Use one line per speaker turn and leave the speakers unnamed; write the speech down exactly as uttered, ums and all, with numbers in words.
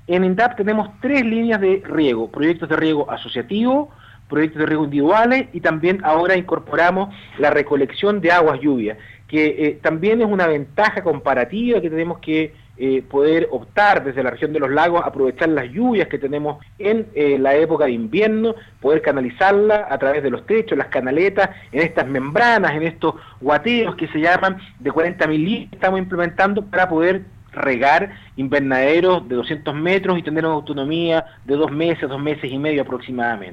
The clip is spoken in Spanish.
En INDAP tenemos tres líneas de riego, proyectos de riego asociativo, proyectos de riego individuales y también ahora incorporamos la recolección de aguas lluvias, que eh, también es una ventaja comparativa que tenemos que eh, poder optar desde la región de los lagos, aprovechar las lluvias que tenemos en eh, la época de invierno, poder canalizarla a través de los techos, las canaletas, en estas membranas, en estos guateos que se llaman de cuarenta mil litros que estamos implementando para poder regar invernaderos de doscientos metros y tener una autonomía de dos meses, dos meses y medio aproximadamente.